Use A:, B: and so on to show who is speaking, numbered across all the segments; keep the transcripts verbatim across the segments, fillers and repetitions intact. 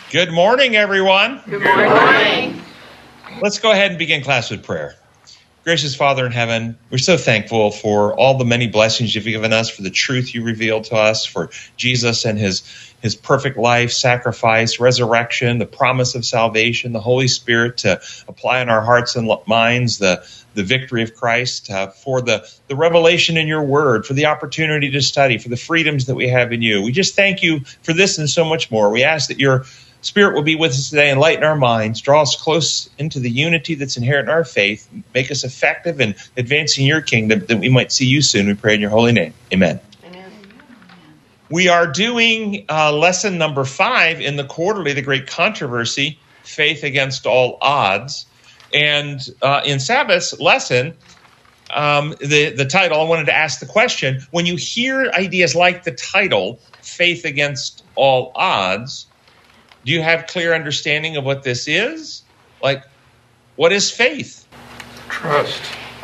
A: Good morning, everyone.
B: Good morning.
A: Let's go ahead and begin class with prayer. Gracious Father in heaven, we're so thankful for all the many blessings you've given us, for the truth you revealed to us, for Jesus and his, his perfect life, sacrifice, resurrection, the promise of salvation, the Holy Spirit to apply in our hearts and minds the, the victory of Christ, uh, for the, the revelation in your word, for the opportunity to study, for the freedoms that we have in you. We just thank you for this and so much more. We ask that your Spirit will be with us today, enlighten our minds, draw us close into the unity that's inherent in our faith, make us effective in advancing your kingdom, that we might see you soon. We pray in your holy name. Amen. Amen. We are doing uh, lesson number five in the quarterly, The Great Controversy, Faith Against All Odds. And uh, in Sabbath's lesson, um, the, the title, I wanted to ask the question, when you hear ideas like the title, Faith Against All Odds, do you have clear understanding of what this is? Like, what is faith?
B: Trust.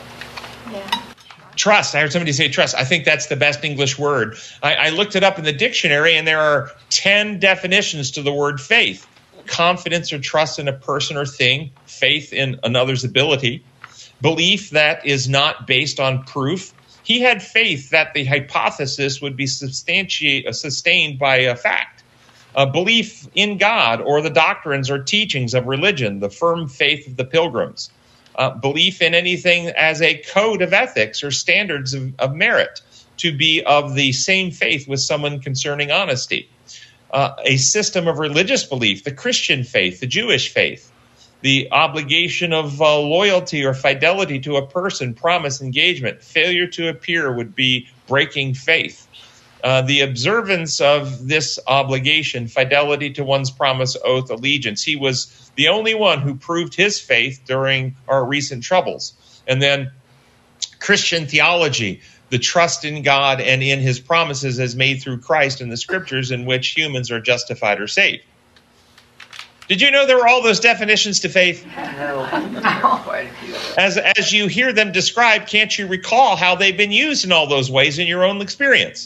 C: Yeah.
A: Trust. I heard somebody say trust. I think that's the best English word. I, I looked it up in the dictionary, and there are ten definitions to the word faith. Confidence or trust in a person or thing. Faith in another's ability. Belief that is not based on proof. He had faith that the hypothesis would be substantiated, sustained by a fact. A belief in God or the doctrines or teachings of religion, the firm faith of the pilgrims. Uh, belief in anything as a code of ethics or standards of, of merit, to be of the same faith with someone concerning honesty. Uh, a system of religious belief, the Christian faith, the Jewish faith. The obligation of uh, loyalty or fidelity to a person, promise, engagement. Failure to appear would be breaking faith. Uh, the observance of this obligation, fidelity to one's promise, oath, allegiance. He was the only one who proved his faith during our recent troubles. And then Christian theology, the trust in God and in his promises as made through Christ in the scriptures, in which humans are justified or saved. Did you know there were all those definitions to faith?
B: No.
A: As, as you hear them described, can't you recall how they've been used in all those ways in your own experience?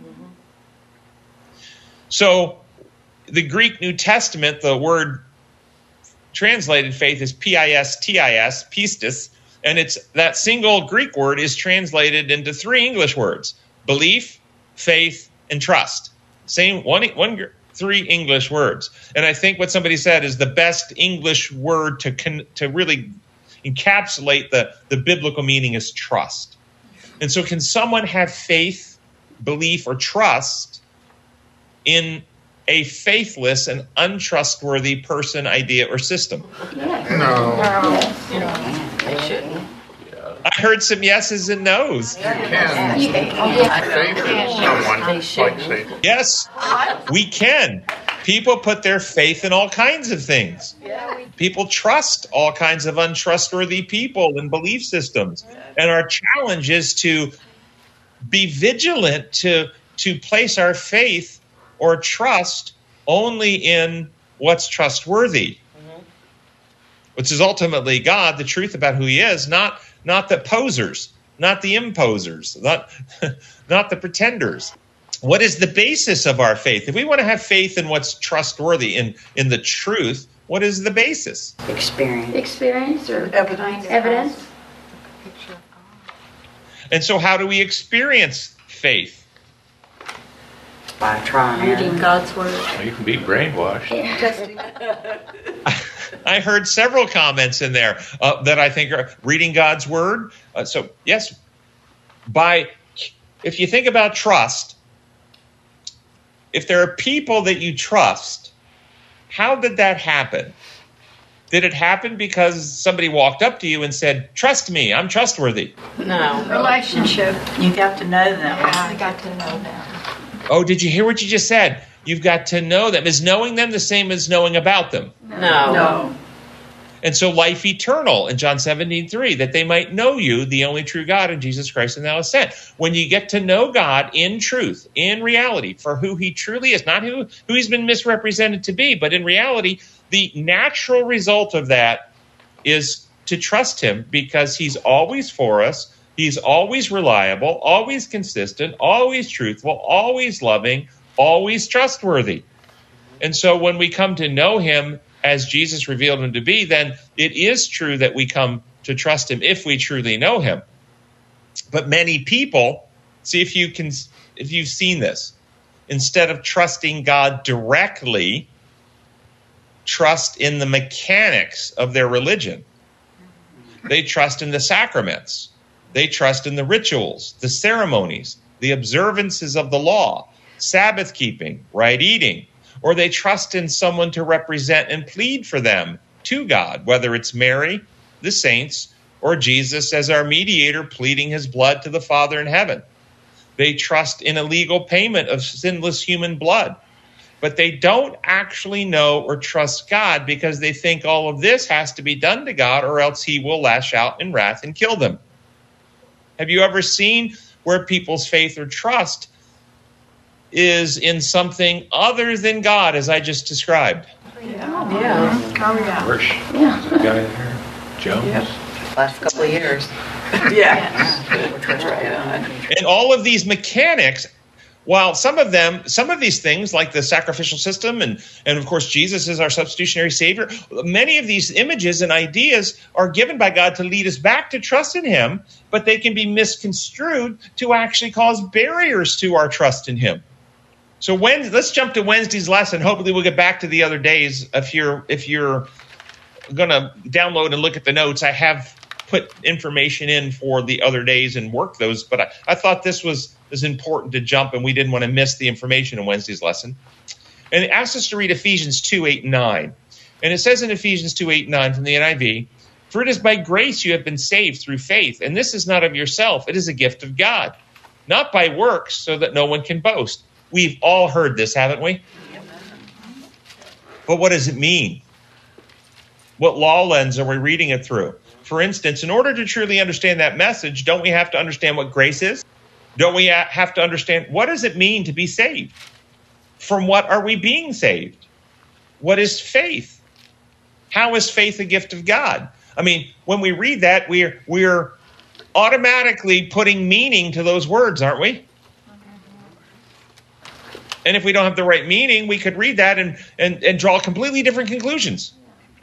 A: So the Greek New Testament, the word translated faith is P I S T I S, pistis, and it's that single Greek word is translated into three English words: belief, faith, and trust. Same one, one, three English words. And I think what somebody said is the best English word to con, to really encapsulate the, the biblical meaning is trust. And so can someone have faith, belief, or trust in a faithless and untrustworthy person, idea, or system?
C: Yes.
B: No.
C: No. They shouldn't.
A: I heard some yeses and nos.
B: You can. Faith in someone like Satan.
A: Yes, we can. People put their faith in all kinds of things. People trust all kinds of untrustworthy people and belief systems. And our challenge is to be vigilant to, to place our faith or trust only in what's trustworthy, mm-hmm. which is ultimately God, the truth about who he is, not not the posers, not the imposers, not, not the pretenders. What is the basis of our faith? If we want to have faith in what's trustworthy, in, in the truth, what is the basis?
D: Experience.
C: Experience or
D: Evidence.
C: evidence.
A: And so how do we experience faith?
D: By trying.
C: Reading God's word.
E: You can be brainwashed.
A: I heard several comments in there uh, that I think are reading God's word. Uh, so, yes, by if you think about trust, if there are people that you trust, how did that happen? Did it happen because somebody walked up to you and said, "Trust me, I'm trustworthy"?
D: No.
C: Relationship.
D: You got to know them.
C: I got to know them.
A: Oh, did you hear what you just said? You've got to know them. Is knowing them the same as knowing about them?
D: No.
C: No.
A: And so life eternal in John seventeen three, that they might know you, the only true God, and Jesus Christ, and thou hast sent. When you get to know God in truth, in reality, for who he truly is, not who, who he's been misrepresented to be, but in reality, the natural result of that is to trust him because he's always for us. He's always reliable, always consistent, always truthful, always loving, always trustworthy. And so when we come to know him as Jesus revealed him to be, then it is true that we come to trust him if we truly know him. But many people, see if you can, if you've seen this, instead of trusting God directly, trust in the mechanics of their religion. They trust in the sacraments. They trust in the rituals, the ceremonies, the observances of the law, Sabbath keeping, right eating, or they trust in someone to represent and plead for them to God, whether it's Mary, the saints, or Jesus as our mediator pleading his blood to the Father in heaven. They trust in a legal payment of sinless human blood, but they don't actually know or trust God because they think all of this has to be done to God or else he will lash out in wrath and kill them. Have you ever seen where people's faith or trust is in something other than God, as I just described?
C: Yeah. Yeah. Oh, yeah.
E: Worse. Yeah. The guy there, Jones.
D: Yep. Last couple of years. Yeah.
A: And all of these mechanics, while some of them, some of these things like the sacrificial system and, and of course Jesus is our substitutionary savior, many of these images and ideas are given by God to lead us back to trust in him, but they can be misconstrued to actually cause barriers to our trust in him. So when, let's jump to Wednesday's lesson. Hopefully we'll get back to the other days. If you're if you're going to download and look at the notes, I have put information in for the other days and work those. But I, I thought this was, was important to jump, and we didn't want to miss the information in Wednesday's lesson. And it asks us to read Ephesians two, eight, and nine. And it says in Ephesians two, eight, and nine from the N I V, "For it is by grace you have been saved through faith, and this is not of yourself. It is a gift of God, not by works, so that no one can boast." We've all heard this, haven't we? But what does it mean? What law lens are we reading it through? For instance, in order to truly understand that message, don't we have to understand what grace is? Don't we have to understand what does it mean to be saved? From what are we being saved? What is faith? How is faith a gift of God? I mean, when we read that, we're we're automatically putting meaning to those words, aren't we? And if we don't have the right meaning, we could read that and, and, and draw completely different conclusions.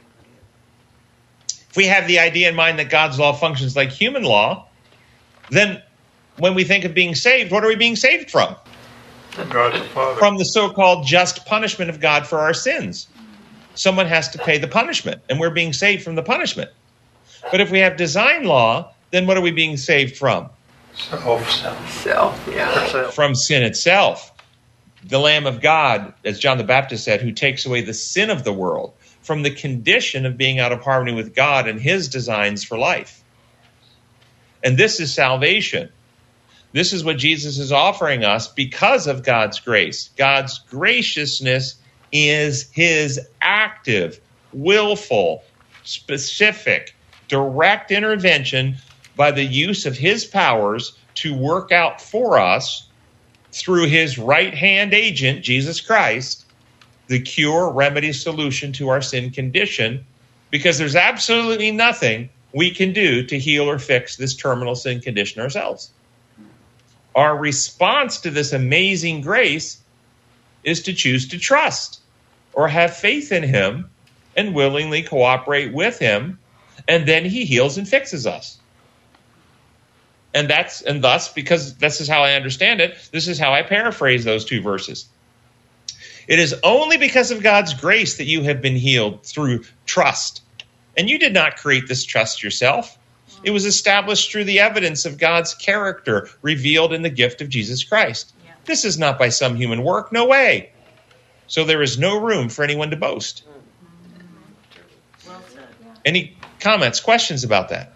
A: If we have the idea in mind that God's law functions like human law, then when we think of being saved, what are we being saved from?
E: God the Father.
A: From the so-called just punishment of God for our sins. Someone has to pay the punishment, and we're being saved from the punishment. But if we have design law, then what are we being saved from?
E: Self. Self.
D: Self, yeah.
A: From sin itself. The Lamb of God, as John the Baptist said, who takes away the sin of the world, from the condition of being out of harmony with God and his designs for life. And this is salvation. This is what Jesus is offering us because of God's grace. God's graciousness is his active, willful, specific, direct intervention by the use of his powers to work out for us through his right-hand agent, Jesus Christ, the cure, remedy, solution to our sin condition, because there's absolutely nothing we can do to heal or fix this terminal sin condition ourselves. Our response to this amazing grace is to choose to trust or have faith in him and willingly cooperate with him, and then he heals and fixes us. And that's and thus, because this is how I understand it, this is how I paraphrase those two verses. It is only because of God's grace that you have been healed through trust. And you did not create this trust yourself. It was established through the evidence of God's character revealed in the gift of Jesus Christ. Yeah. This is not by some human work, no way. So there is no room for anyone to boast. Well said. Any comments, questions about that?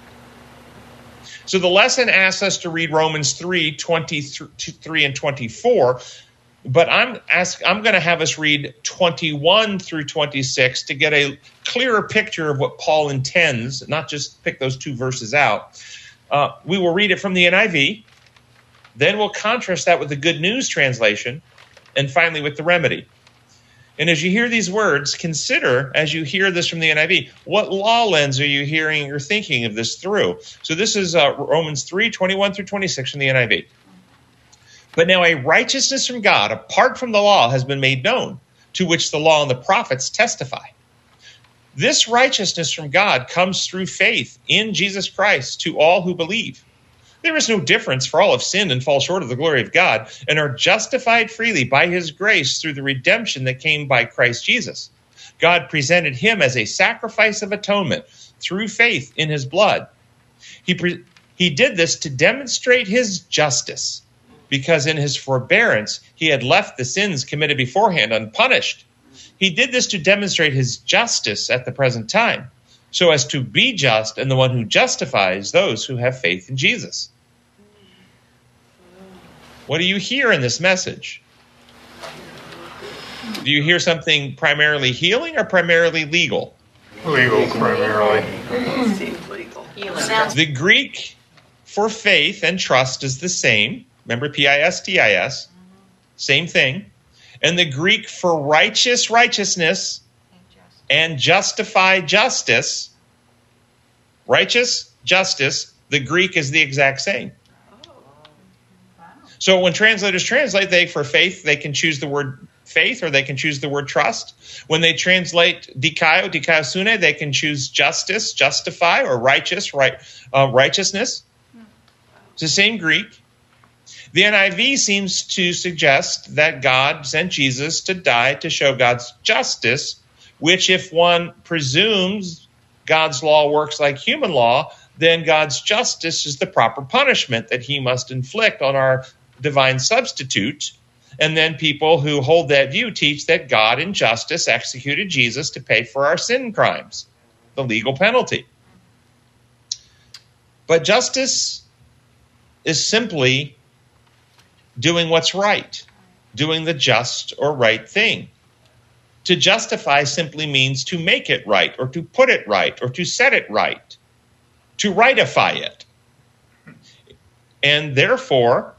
A: So the lesson asks us to read Romans three, twenty-three and twenty-four, but I'm ask, I'm going to have us read twenty-one through twenty-six to get a clearer picture of what Paul intends, not just pick those two verses out. Uh, we will read it from the N I V, then we'll contrast that with the Good News translation, and finally with the remedy. And as you hear these words, consider, as you hear this from the N I V, what law lens are you hearing or thinking of this through? So this is uh, Romans three, twenty-one through twenty-six from the N I V. But now a righteousness from God, apart from the law, has been made known, to which the law and the prophets testify. This righteousness from God comes through faith in Jesus Christ to all who believe. There is no difference, for all have sinned and fall short of the glory of God, and are justified freely by his grace through the redemption that came by Christ Jesus. God presented him as a sacrifice of atonement through faith in his blood. He, pre- he did this to demonstrate his justice, because in his forbearance he had left the sins committed beforehand unpunished. He did this to demonstrate his justice at the present time, so as to be just and the one who justifies those who have faith in Jesus. What do you hear in this message? Do you hear something primarily healing or primarily legal?
E: Legal, primarily.
D: Seems legal.
A: The Greek for faith and trust is the same. Remember P I S T I S? Same thing. And the Greek for righteous righteousness and justify justice, righteous justice, the Greek is the exact same. So when translators translate, they for faith, they can choose the word faith or they can choose the word trust. When they translate dikaio, dikaiosune, they can choose justice, justify, or righteous, right, uh, righteousness. It's the same Greek. The N I V seems to suggest that God sent Jesus to die to show God's justice, which if one presumes God's law works like human law, then God's justice is the proper punishment that he must inflict on our divine substitute. And then people who hold that view teach that God in justice executed Jesus to pay for our sin crimes, the legal penalty. But justice is simply doing what's right, doing the just or right thing. To justify simply means to make it right, or to put it right, or to set it right, to rightify it. And therefore,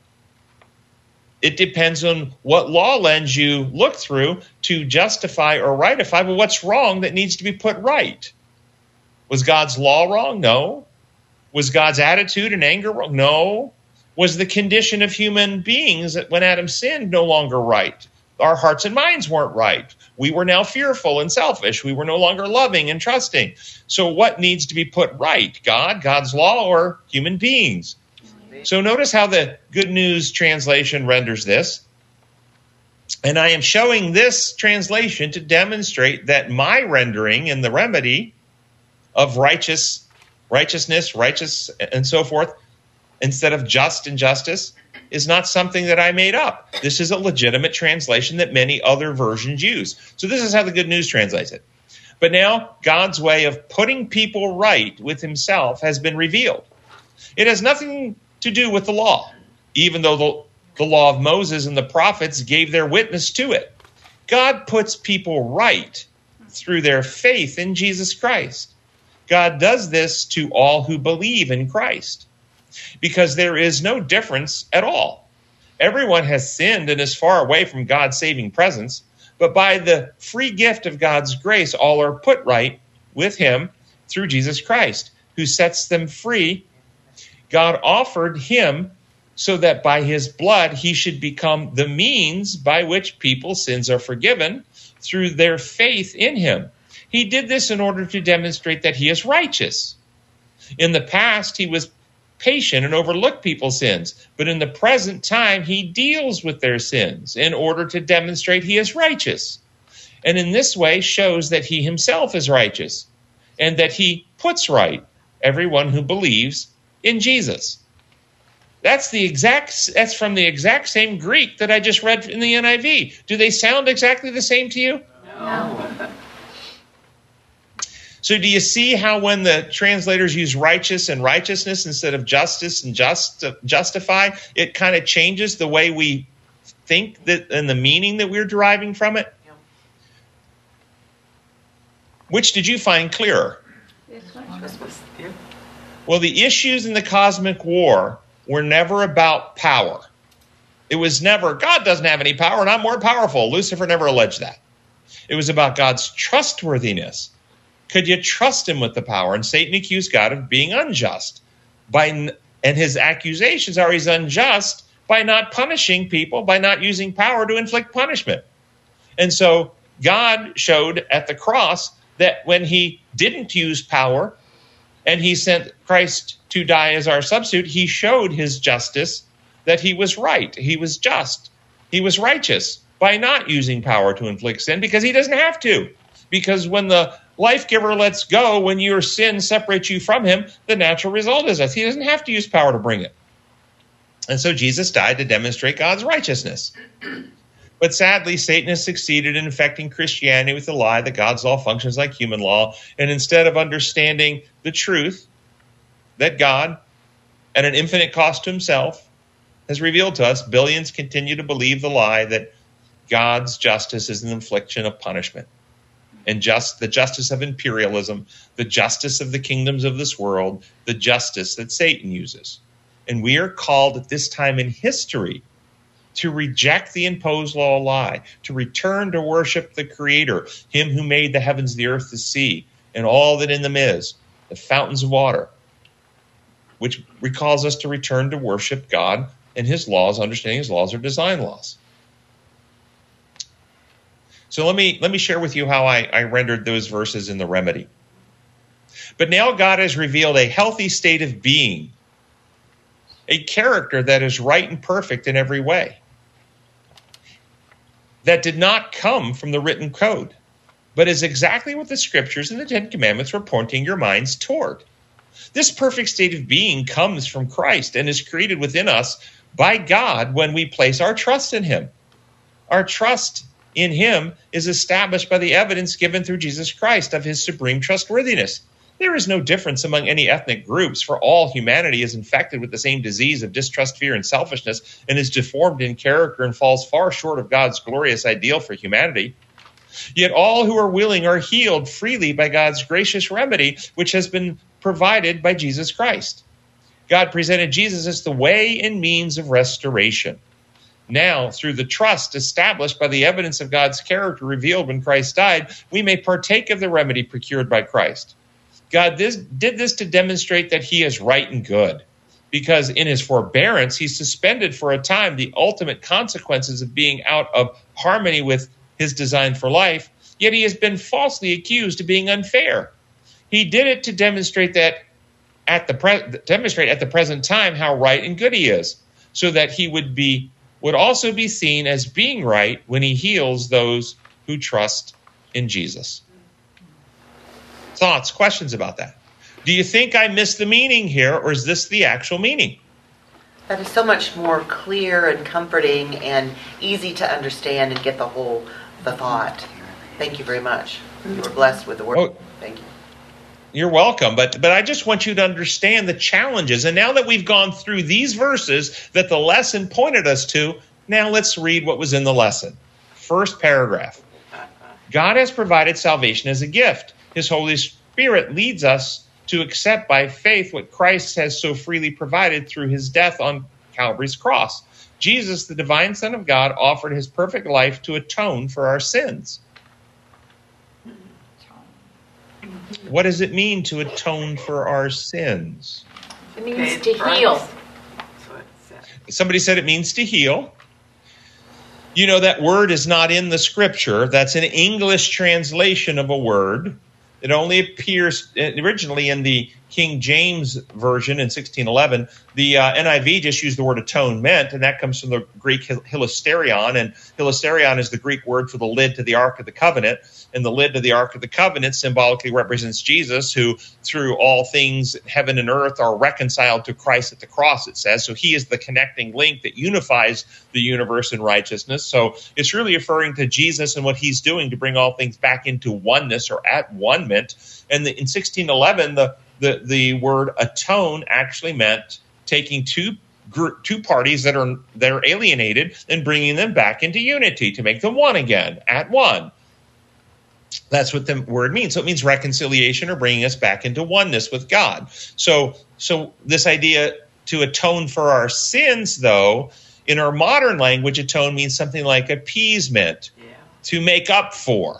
A: it depends on what law lens you look through to justify or rightify. But what's wrong that needs to be put right? Was God's law wrong? No. Was God's attitude and anger wrong? No. Was the condition of human beings when Adam sinned no longer right? Our hearts and minds weren't right. We were now fearful and selfish. We were no longer loving and trusting. So what needs to be put right? God, God's law, or human beings? So notice how the Good News translation renders this. And I am showing this translation to demonstrate that my rendering in the remedy of righteous, righteousness, righteous, and so forth, instead of just and justice, is not something that I made up. This is a legitimate translation that many other versions use. So this is how the Good News translates it. But now God's way of putting people right with himself has been revealed. It has nothing to do with the law, even though the, the law of Moses and the prophets gave their witness to it. God puts people right through their faith in Jesus Christ. God does this to all who believe in Christ, because there is no difference at all. Everyone has sinned and is far away from God's saving presence, but by the free gift of God's grace, all are put right with him through Jesus Christ, who sets them free. God offered him so that by his blood he should become the means by which people's sins are forgiven through their faith in him. He did this in order to demonstrate that he is righteous. In the past, he was patient and overlooked people's sins, but in the present time, he deals with their sins in order to demonstrate he is righteous. And in this way shows that he himself is righteous and that he puts right everyone who believes in Jesus. That's the exact, that's from the exact same Greek that I just read in the N I V. Do they sound exactly the same to you?
C: No.
A: So do you see how when the translators use righteous and righteousness instead of justice and just justify, it kind of changes the way we think that and the meaning that we're deriving from it?
D: Yeah.
A: Which did you find clearer?
D: Christmas. Yeah.
A: Well, the issues in the cosmic war were never about power. It was never, God doesn't have any power and I'm more powerful. Lucifer never alleged that. It was about God's trustworthiness. Could you trust him with the power? And Satan accused God of being unjust. By, and his accusations are he's unjust by not punishing people, by not using power to inflict punishment. And so God showed at the cross that when he didn't use power and he sent Christ to die as our substitute, he showed his justice, that he was right. He was just. He was righteous by not using power to inflict sin, because he doesn't have to. Because when the life giver lets go, when your sin separates you from him, the natural result is death. He doesn't have to use power to bring it. And so Jesus died to demonstrate God's righteousness. But sadly, Satan has succeeded in infecting Christianity with the lie that God's law functions like human law. And instead of understanding the truth that God, at an infinite cost to himself, has revealed to us, billions continue to believe the lie that God's justice is an infliction of punishment. And just the justice of imperialism, the justice of the kingdoms of this world, the justice that Satan uses. And we are called at this time in history to reject the imposed law lie, to return to worship the Creator, him who made the heavens, the earth, the sea, and all that in them is, the fountains of water, which recalls us to return to worship God and his laws, understanding his laws are design laws. So let me let me share with you how I, I rendered those verses in the remedy. But now God has revealed a healthy state of being, a character that is right and perfect in every way, that did not come from the written code, but is exactly what the scriptures and the Ten Commandments were pointing your minds toward. This perfect state of being comes from Christ and is created within us by God when we place our trust in him. Our trust in him is established by the evidence given through Jesus Christ of his supreme trustworthiness. There is no difference among any ethnic groups, for all humanity is infected with the same disease of distrust, fear, and selfishness, and is deformed in character and falls far short of God's glorious ideal for humanity. Yet all who are willing are healed freely by God's gracious remedy, which has been provided by Jesus Christ. God presented Jesus as the way and means of restoration. Now, through the trust established by the evidence of God's character revealed when Christ died, we may partake of the remedy procured by Christ. God this, did this to demonstrate that he is right and good, because in his forbearance, he suspended for a time the ultimate consequences of being out of harmony with his design for life, yet he has been falsely accused of being unfair. He did it to demonstrate that at the pre- demonstrate at the present time how right and good he is, so that he would be would also be seen as being right when he heals those who trust in Jesus. Thoughts, questions about that? Do you think I missed the meaning here, or is this the actual meaning?
F: That is so much more clear and comforting and easy to understand and get the whole the thought. Thank you very much. You were blessed with the word.
A: Oh,
F: Thank you.
A: You're welcome, but but I just want you to understand the challenges. And now that we've gone through these verses that the lesson pointed us to, now let's read what was in the lesson. First paragraph. God has provided salvation as a gift. His Holy Spirit leads us to accept by faith what Christ has so freely provided through his death on Calvary's cross. Jesus, the divine Son of God, offered his perfect life to atone for our sins. What does it mean to atone for our sins?
C: It means to heal.
A: Somebody said it means to heal. You know, that word is not in the scripture. That's an English translation of a word. It only appears originally in the King James Version in sixteen eleven. The uh, N I V just used the word atonement, and that comes from the Greek hilasterion. And hilasterion is the Greek word for the lid to the Ark of the Covenant. And the lid to the Ark of the Covenant symbolically represents Jesus, who through all things, heaven and earth, are reconciled to Christ at the cross, it says. So he is the connecting link that unifies the universe in righteousness. So it's really referring to Jesus and what he's doing to bring all things back into oneness or at one-ment. And the, in sixteen eleven, the The, the word atone actually meant taking two group, two parties that are that are alienated and bringing them back into unity to make them one again, at one. That's what the word means. So it means reconciliation, or bringing us back into oneness with God. So, so this idea to atone for our sins, though, in our modern language, atone means something like appeasement, yeah. To make up for.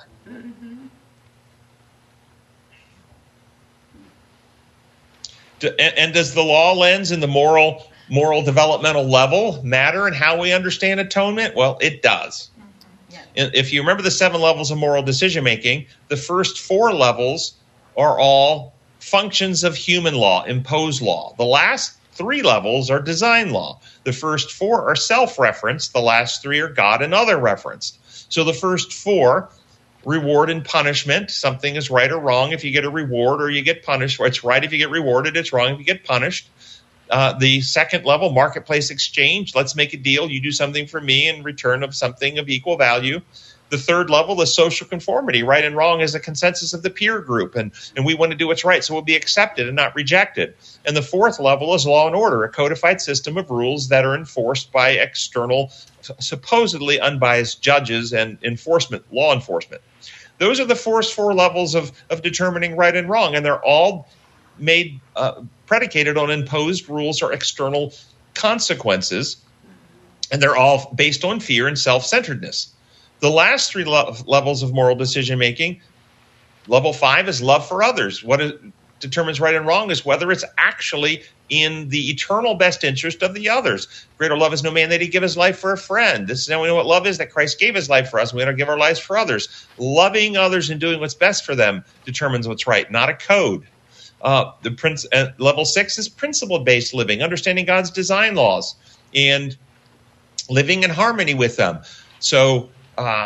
A: And, and does the law lens and the moral moral developmental level matter in how we understand atonement? Well, it does. If you remember the seven levels of moral decision-making, the first four levels are all functions of human law, imposed law. The last three levels are design law. The first four are self-referenced. The last three are God and other referenced. So the first four, reward and punishment. Something is right or wrong if you get a reward or you get punished. It's right if you get rewarded. It's wrong if you get punished. Uh, the second level, marketplace exchange. Let's make a deal. You do something for me in return of something of equal value. The third level is social conformity. Right and wrong is a consensus of the peer group, and, and we want to do what's right, so we'll be accepted and not rejected. And the fourth level is law and order, a codified system of rules that are enforced by external, supposedly unbiased judges and enforcement, law enforcement. Those are the first four levels of, of determining right and wrong, and they're all made uh, predicated on imposed rules or external consequences, and they're all based on fear and self-centeredness. The last three lo- levels of moral decision-making, level five is love for others. What is, determines right and wrong is whether it's actually in the eternal best interest of the others. Greater love is no man that he give his life for a friend. This is how we know what love is, that Christ gave his life for us. We don't give our lives for others. Loving others and doing what's best for them determines what's right, not a code. Uh, the prince, uh, level six is principle-based living, understanding God's design laws and living in harmony with them. So uh,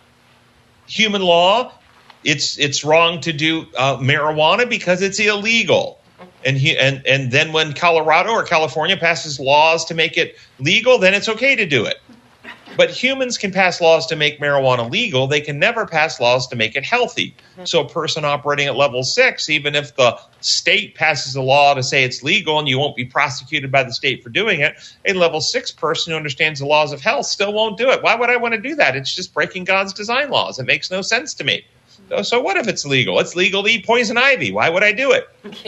A: human law, it's it's wrong to do uh, marijuana because it's illegal. And, he, and and then when Colorado or California passes laws to make it legal, then it's okay to do it. But humans can pass laws to make marijuana legal. They can never pass laws to make it healthy. So a person operating at level six, even if the state passes a law to say it's legal and you won't be prosecuted by the state for doing it, a level six person who understands the laws of health still won't do it. Why would I want to do that? It's just breaking God's design laws. It makes no sense to me. So, so what if it's legal? It's legal to eat poison ivy. Why would I do it?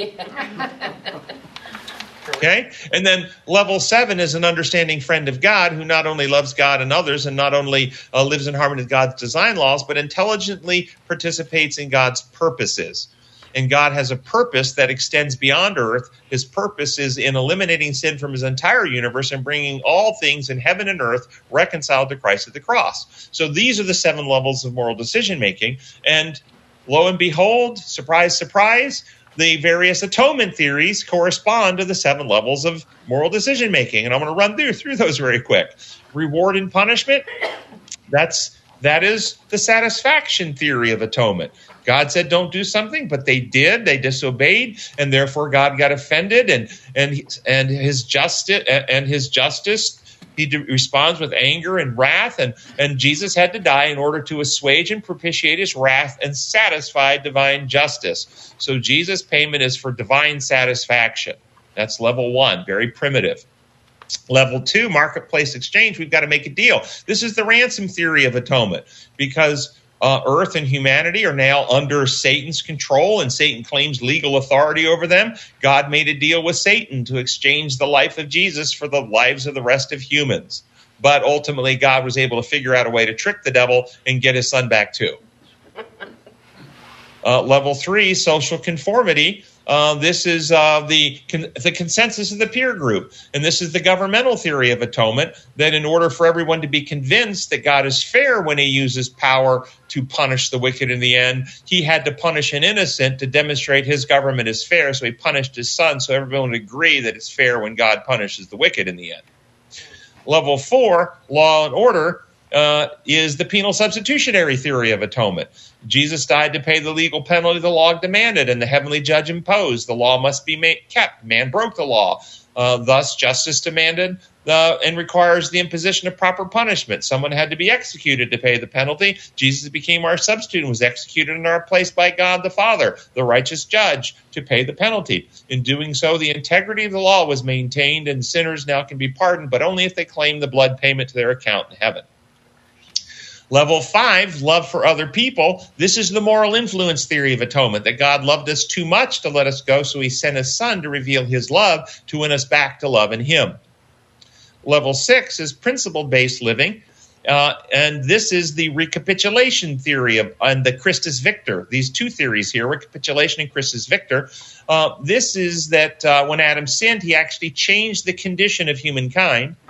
A: Okay? And then level seven is an understanding friend of God who not only loves God and others and not only uh, lives in harmony with God's design laws, but intelligently participates in God's purposes. And God has a purpose that extends beyond earth. His purpose is in eliminating sin from his entire universe and bringing all things in heaven and earth reconciled to Christ at the cross. So these are the seven levels of moral decision-making. And lo and behold, surprise, surprise, the various atonement theories correspond to the seven levels of moral decision-making. And I'm going to run through, through those very quick. Reward and punishment, that's, that is the satisfaction theory of atonement. God said don't do something, but they did. They disobeyed, and therefore God got offended, and and and his justice and his justice he responds with anger and wrath, and, and Jesus had to die in order to assuage and propitiate his wrath and satisfy divine justice. So Jesus' payment is for divine satisfaction. That's level one, very primitive. Level two, marketplace exchange, we've got to make a deal. This is the ransom theory of atonement, because uh, earth and humanity are now under Satan's control, and Satan claims legal authority over them. God made a deal with Satan to exchange the life of Jesus for the lives of the rest of humans. But ultimately, God was able to figure out a way to trick the devil and get his son back too. Uh, level three, social conformity. Uh, this is uh, the con- the consensus of the peer group. And this is the governmental theory of atonement, that in order for everyone to be convinced that God is fair when he uses power to punish the wicked in the end, he had to punish an innocent to demonstrate his government is fair. So he punished his son, so everyone would agree that it's fair when God punishes the wicked in the end. Level four, law and order, uh, is the penal substitutionary theory of atonement. Jesus died to pay the legal penalty the law demanded and the heavenly judge imposed. The law must be made, kept. Man broke the law. Uh, thus, justice demanded uh, and requires the imposition of proper punishment. Someone had to be executed to pay the penalty. Jesus became our substitute and was executed in our place by God the Father, the righteous judge, to pay the penalty. In doing so, the integrity of the law was maintained, and sinners now can be pardoned, but only if they claim the blood payment to their account in heaven. Level five, love for other people. This is the moral influence theory of atonement, that God loved us too much to let us go, so he sent his son to reveal his love to win us back to love in him. Level six is principle-based living, uh, and this is the recapitulation theory of and the Christus Victor. These two theories here, recapitulation and Christus Victor. Uh, this is that uh, when Adam sinned, he actually changed the condition of humankind.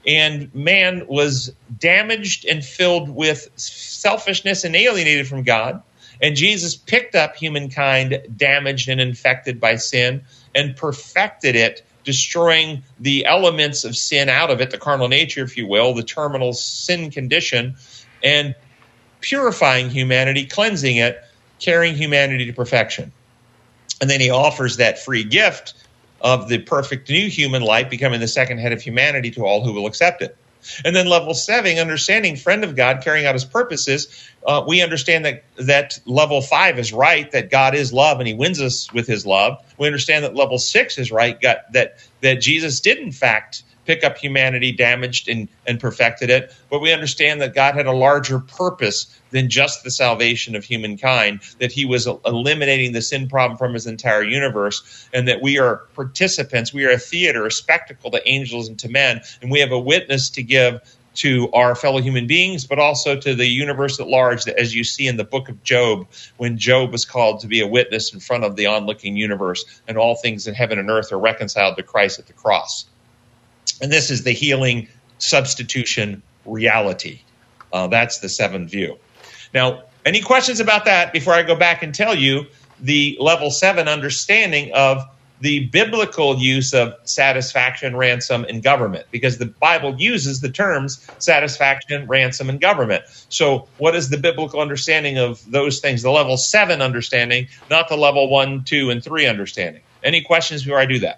A: and man was damaged and filled with selfishness and alienated from God. And Jesus picked up humankind damaged and infected by sin and perfected it, destroying the elements of sin out of it, the carnal nature, if you will, the terminal sin condition, and purifying humanity, cleansing it, carrying humanity to perfection. And then he offers that free gift of the perfect new human life, becoming the second head of humanity to all who will accept it. And then level seven, understanding, friend of God, carrying out his purposes. Uh, we understand that that level five is right, that God is love and he wins us with his love. We understand that level six is right, God, that, that Jesus did in fact pick up humanity damaged and, and perfected it. But we understand that God had a larger purpose than just the salvation of humankind, that he was eliminating the sin problem from his entire universe, and that we are participants. We are a theater, a spectacle to angels and to men, and we have a witness to give to our fellow human beings, but also to the universe at large, as you see in the book of Job, when Job was called to be a witness in front of the onlooking universe, and all things in heaven and earth are reconciled to Christ at the cross. And this is the healing substitution reality. Uh, that's the seventh view. Now, any questions about that before I go back and tell you the level seven understanding of the biblical use of satisfaction, ransom, and government? Because the Bible uses the terms satisfaction, ransom, and government. So what is the biblical understanding of those things? The level seven understanding, not the level one, two, and three understanding. Any questions before I do that?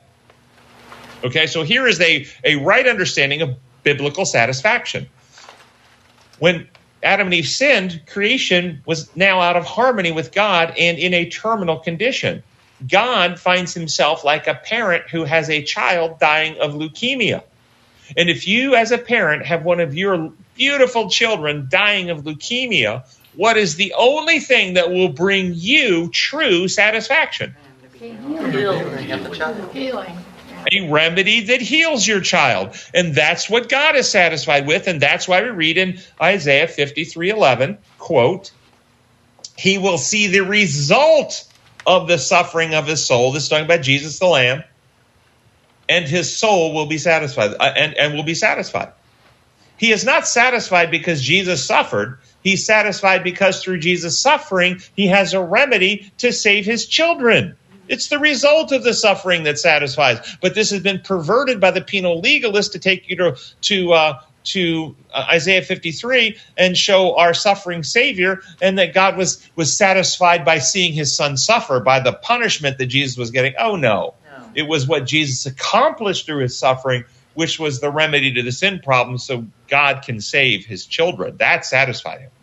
A: Okay, so here is a, a right understanding of biblical satisfaction. When Adam and Eve sinned, creation was now out of harmony with God and in a terminal condition. God finds himself like a parent who has a child dying of leukemia. And if you as a parent have one of your beautiful children dying of leukemia, what is the only thing that will bring you true satisfaction?
F: Healing.
C: Healing.
A: A remedy that heals your child. And that's what God is satisfied with. And that's why we read in Isaiah fifty-three eleven, quote, he will see the result of the suffering of his soul. This is talking about Jesus the Lamb. And his soul will be satisfied uh, and, and will be satisfied. He is not satisfied because Jesus suffered. He's satisfied because through Jesus' suffering, he has a remedy to save his children. It's the result of the suffering that satisfies. But this has been perverted by the penal legalist to take you to to uh, to uh, Isaiah fifty-three and show our suffering Savior, and that God was was satisfied by seeing his son suffer, by the punishment that Jesus was getting. Oh, no. no. It was what Jesus accomplished through his suffering, which was the remedy to the sin problem, so God can save his children. That satisfied him.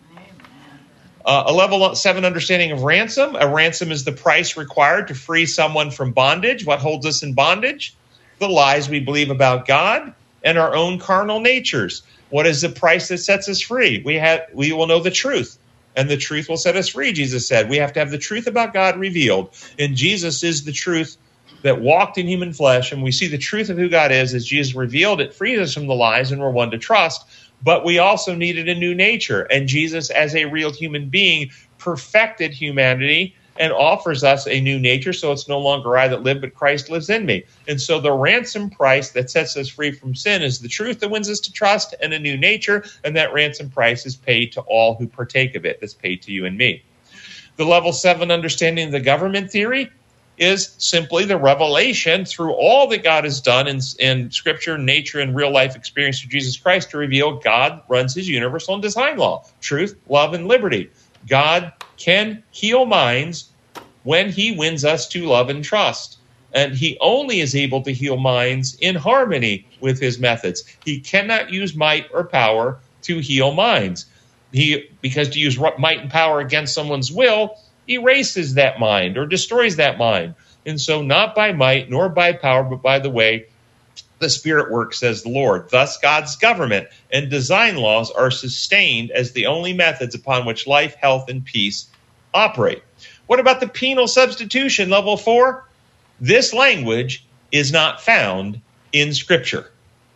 A: Uh, a level seven understanding of ransom. A ransom is the price required to free someone from bondage. What holds us in bondage? The lies we believe about God and our own carnal natures. What is the price that sets us free? We have, we will know the truth, and the truth will set us free, Jesus said. We have to have the truth about God revealed, and Jesus is the truth that walked in human flesh, and we see the truth of who God is as Jesus revealed it, frees us from the lies, and we're one to trust. But we also needed a new nature, and Jesus, as a real human being, perfected humanity and offers us a new nature, so it's no longer I that live, but Christ lives in me. And so the ransom price that sets us free from sin is the truth that wins us to trust and a new nature, and that ransom price is paid to all who partake of it. That's paid to you and me. The level seven understanding of the government theory is simply the revelation through all that God has done in, in Scripture, nature, and real-life experience through Jesus Christ to reveal God runs his universal and design law, truth, love, and liberty. God can heal minds when he wins us to love and trust. And he only is able to heal minds in harmony with his methods. He cannot use might or power to heal minds. He, because to use might and power against someone's will erases that mind or destroys that mind. And so not by might nor by power, but by the way the Spirit works, says the Lord. Thus God's government and design laws are sustained as the only methods upon which life, health, and peace operate. What about the penal substitution, level four? This language is not found in Scripture.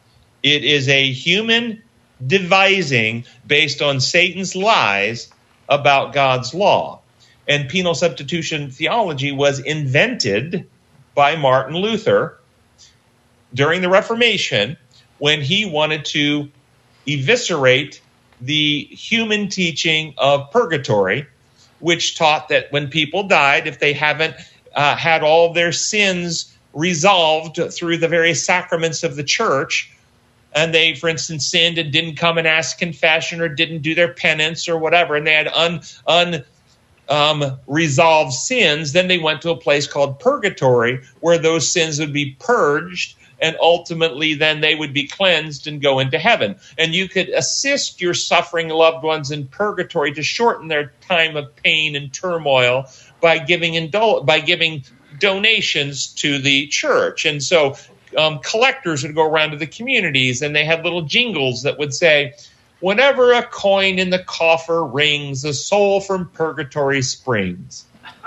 A: It is a human devising based on Satan's lies about God's law. And penal substitution theology was invented by Martin Luther during the Reformation when he wanted to eviscerate the human teaching of purgatory, which taught that when people died, if they haven't uh, had all their sins resolved through the various sacraments of the church, and they, for instance, sinned and didn't come and ask confession or didn't do their penance or whatever, and they had un, un um, resolved sins, then they went to a place called purgatory where those sins would be purged, and ultimately then they would be cleansed and go into heaven. And you could assist your suffering loved ones in purgatory to shorten their time of pain and turmoil by giving indul- by giving donations to the church. And so um, collectors would go around to the communities, and they had little jingles that would say, "Whenever a coin in the coffer rings, a soul from purgatory springs."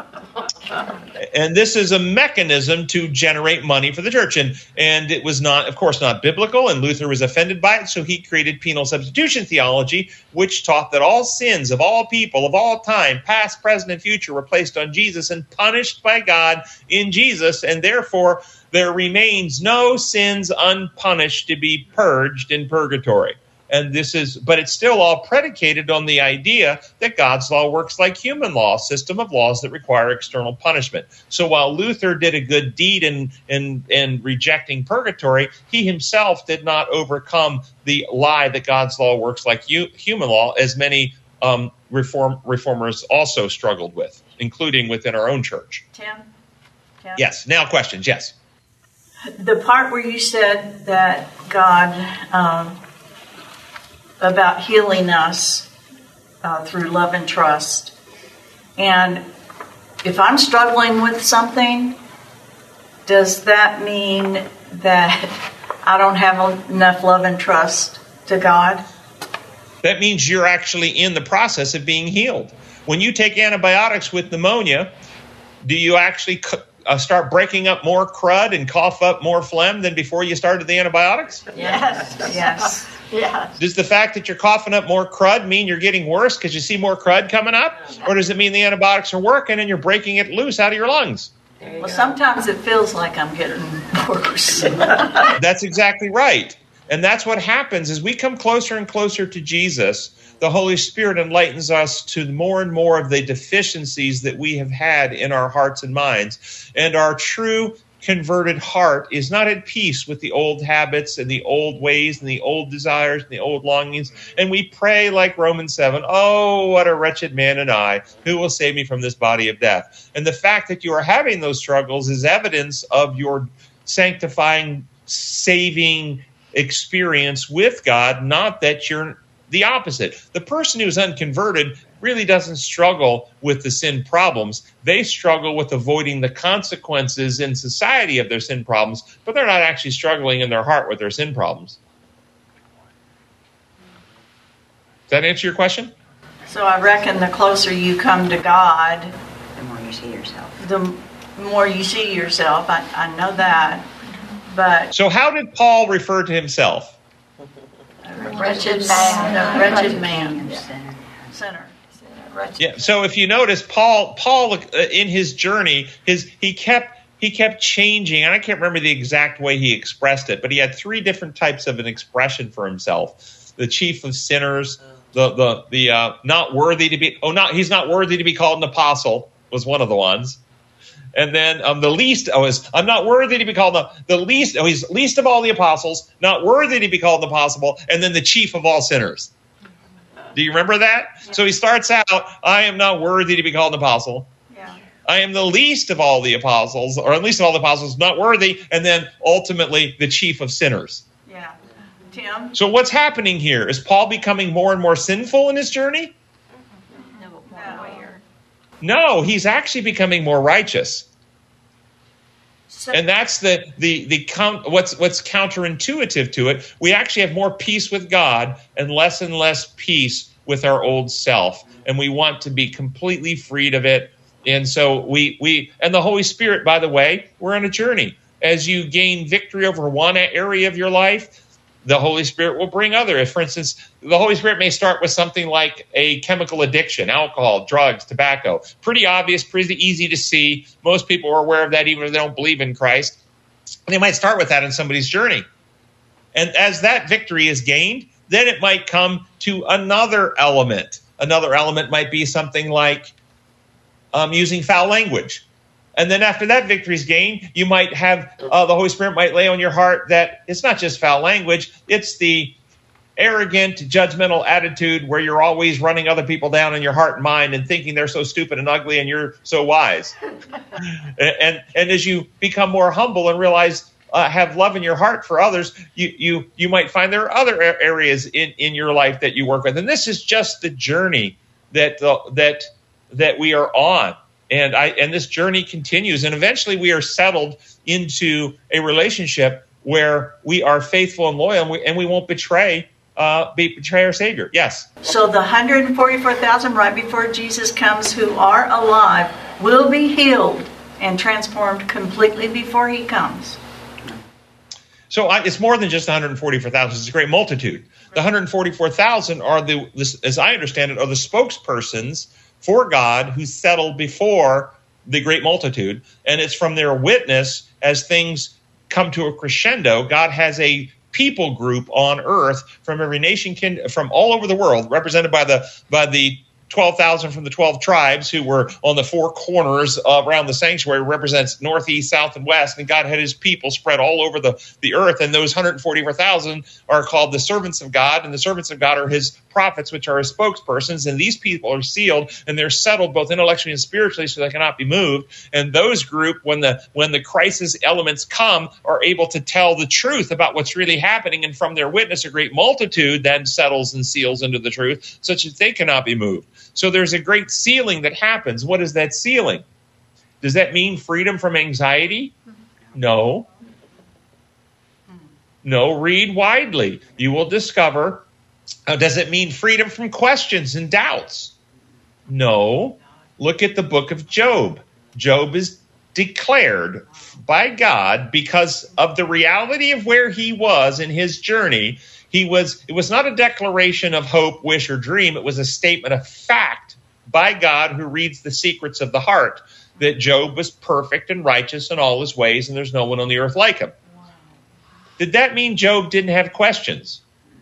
A: And this is a mechanism to generate money for the church. And, and it was not, of course, not biblical, and Luther was offended by it, so he created penal substitution theology, which taught that all sins of all people, of all time, past, present, and future, were placed on Jesus and punished by God in Jesus, and therefore there remains no sins unpunished to be purged in purgatory. And this is, but it's still all predicated on the idea that God's law works like human law, a system of laws that require external punishment. So while Luther did a good deed in, in, in rejecting purgatory, he himself did not overcome the lie that God's law works like you, human law, as many um, reform, reformers also struggled with, including within our own church.
G: Tim? Tim?
A: Yes. Now questions. Yes.
G: The part where you said that God... Um, about healing us uh, through love and trust. And if I'm struggling with something, does that mean that I don't have enough love and trust to God?
A: That means you're actually in the process of being healed. When you take antibiotics with pneumonia, do you actually uh, start breaking up more crud and cough up more phlegm than before you started the antibiotics?
G: Yes, yes. Yeah.
A: Does the fact that you're coughing up more crud mean you're getting worse because you see more crud coming up? Or does it mean the antibiotics are working and you're breaking it loose out of your lungs?
G: Well, sometimes it feels like I'm getting worse.
A: That's exactly right. And that's what happens as we come closer and closer to Jesus. The Holy Spirit enlightens us to more and more of the deficiencies that we have had in our hearts and minds. And our true converted heart is not at peace with the old habits and the old ways and the old desires and the old longings. And we pray like Romans seven, "Oh, what a wretched man am I, who will save me from this body of death?" And the fact that you are having those struggles is evidence of your sanctifying, saving experience with God, not that you're the opposite. The person who's unconverted really doesn't struggle with the sin problems. They struggle with avoiding the consequences in society of their sin problems, but they're not actually struggling in their heart with their sin problems. Does that answer your question?
G: So I reckon the closer you come to God,
H: the more you see yourself.
G: The more you see yourself. I, I know that. But
A: so how did Paul refer to himself?
G: A wretched man. A wretched man. Sinner. Sinner.
A: Yeah. So if you notice, Paul, Paul, uh, in his journey, his he kept he kept changing, and I can't remember the exact way he expressed it, but he had three different types of an expression for himself: the chief of sinners, the the the uh, not worthy to be oh not he's not worthy to be called an apostle was one of the ones, and then um, the least oh is I'm not worthy to be called the the least oh he's least of all the apostles, not worthy to be called an apostle, and then the chief of all sinners. Do you remember that? Yeah. So he starts out, "I am not worthy to be called an apostle. Yeah. I am the least of all the apostles, or at least of all the apostles, not worthy," and then ultimately the chief of sinners.
G: Yeah. Tim?
A: So what's happening here? Is Paul becoming more and more sinful in his journey?
G: No.
A: No, he's actually becoming more righteous.
G: So,
A: and that's the the the count, what's what's counterintuitive to it. We actually have more peace with God and less and less peace with our old self, and we want to be completely freed of it. And so we we and the Holy Spirit, by the way, we're on a journey. As you gain victory over one area of your life, the Holy Spirit will bring other. If, for instance, the Holy Spirit may start with something like a chemical addiction, alcohol, drugs, tobacco. Pretty obvious, pretty easy to see. Most people are aware of that, even if they don't believe in Christ. They might start with that in somebody's journey. And as that victory is gained, then it might come to another element. Another element might be something like um, using foul language. And then after that victory is gained, you might have, uh, the Holy Spirit might lay on your heart that it's not just foul language, it's the arrogant, judgmental attitude where you're always running other people down in your heart and mind and thinking they're so stupid and ugly and you're so wise. and, and and as you become more humble and realize, uh, have love in your heart for others, you you you might find there are other areas in, in your life that you work with. And this is just the journey that uh, that that we are on. And I and this journey continues. And eventually we are settled into a relationship where we are faithful and loyal, and we, and we won't betray uh, betray our Savior. Yes.
G: So the one hundred forty-four thousand right before Jesus comes who are alive will be healed and transformed completely before he comes.
A: So I, it's more than just one hundred forty-four thousand. It's a great multitude. The one hundred forty-four thousand are the, this, as I understand it, are the spokespersons for God who settled before the great multitude. And it's from their witness as things come to a crescendo. God has a people group on earth from every nation, from all over the world, represented by the by the twelve thousand from the twelve tribes who were on the four corners uh, around the sanctuary, represents northeast, south, and west. And God had his people spread all over the, the earth. And those one hundred forty-four thousand are called the servants of God. And the servants of God are his prophets, which are his spokespersons. And these people are sealed and they're settled both intellectually and spiritually, so they cannot be moved. And those group, when the when the crisis elements come, are able to tell the truth about what's really happening. And from their witness, a great multitude then settles and seals into the truth, such that they cannot be moved. So there's a great sealing that happens. What is that sealing? Does that mean freedom from anxiety? No. No, read widely. You will discover. Uh, does it mean freedom from questions and doubts? No. Look at the book of Job. Job is declared by God because of the reality of where he was in his journey. He was, it was not a declaration of hope, wish, or dream. It was a statement of fact by God who reads the secrets of the heart, that Job was perfect and righteous in all his ways, and there's no one on the earth like him. Did that mean Job didn't have questions?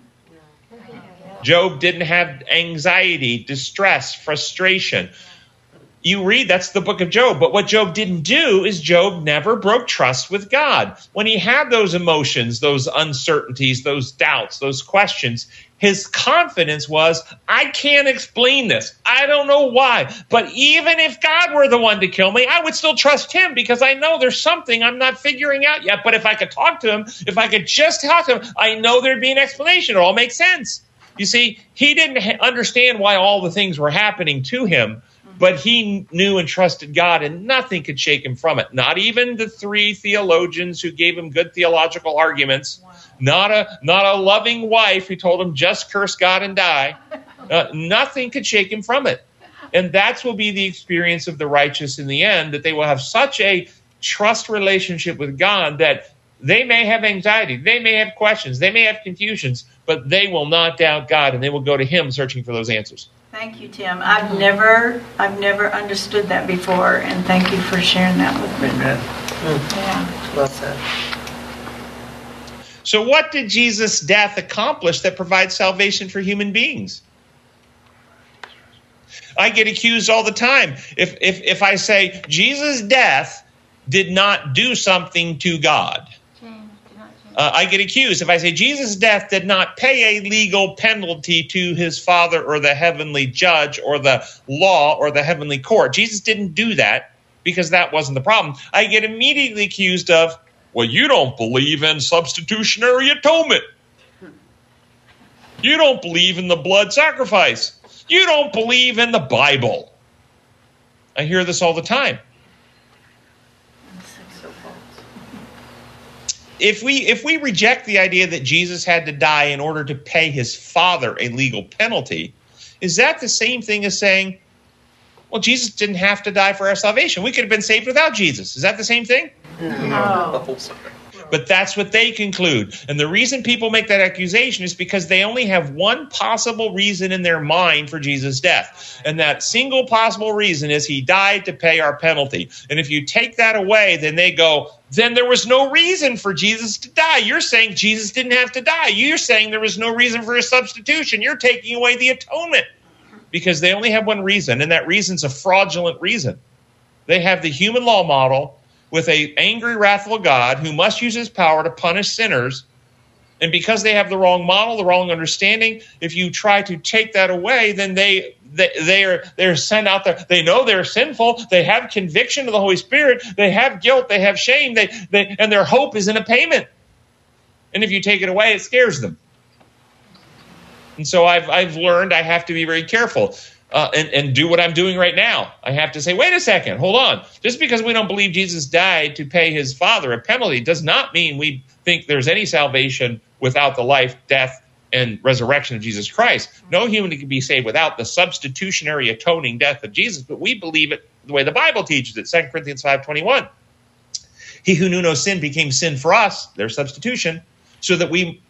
A: Job didn't have anxiety, distress, frustration. You read, that's the book of Job. But what Job didn't do is Job never broke trust with God. When he had those emotions, those uncertainties, those doubts, those questions, his confidence was, I can't explain this. I don't know why. But even if God were the one to kill me, I would still trust him because I know there's something I'm not figuring out yet. But if I could talk to him, if I could just talk to him, I know there'd be an explanation. It all makes sense. You see, he didn't ha- understand why all the things were happening to him. But he knew and trusted God, and nothing could shake him from it. Not even the three theologians who gave him good theological arguments. Wow. Not a not a loving wife who told him, just curse God and die. Uh, nothing could shake him from it. And that will be the experience of the righteous in the end, that they will have such a trust relationship with God that they may have anxiety, they may have questions, they may have confusions, but they will not doubt God, and they will go to him searching for those answers.
G: Thank you, Tim. I've never, I've never understood that before, and thank you for sharing that with me.
E: Amen.
F: Mm.
G: Yeah.
F: Well said.
A: So what did Jesus' death accomplish that provides salvation for human beings? I get accused all the time. If if if I say Jesus' death did not do something to God, Uh, I get accused if I say Jesus' death did not pay a legal penalty to his Father or the heavenly judge or the law or the heavenly court. Jesus didn't do that because that wasn't the problem. I get immediately accused of, well, you don't believe in substitutionary atonement. You don't believe in the blood sacrifice. You don't believe in the Bible. I hear this all the time. If we if we reject the idea that Jesus had to die in order to pay his Father a legal penalty, is that the same thing as saying, well, Jesus didn't have to die for our salvation? We could have been saved without Jesus. Is that the same thing?
G: No.
A: But that's what they conclude. And the reason people make that accusation is because they only have one possible reason in their mind for Jesus' death. And that single possible reason is he died to pay our penalty. And if you take that away, then they go, then there was no reason for Jesus to die. You're saying Jesus didn't have to die. You're saying there was no reason for his substitution. You're taking away the atonement. Because they only have one reason, and that reason's a fraudulent reason. They have the human law model with an angry, wrathful God who must use his power to punish sinners. And because they have the wrong model, the wrong understanding, if you try to take that away, then they they, they are they're sent out there. They know they're sinful. They have conviction of the Holy Spirit. They have guilt. They have shame. They, they and their hope is in a payment. And if you take it away, it scares them. And so I've I've learned I have to be very careful. Uh, and, and do what I'm doing right now. I have to say, wait a second, hold on. Just because we don't believe Jesus died to pay his Father a penalty does not mean we think there's any salvation without the life, death, and resurrection of Jesus Christ. No human can be saved without the substitutionary atoning death of Jesus, but we believe it the way the Bible teaches it, Second Corinthians five twenty-one. He who knew no sin became sin for us, their substitution, so that we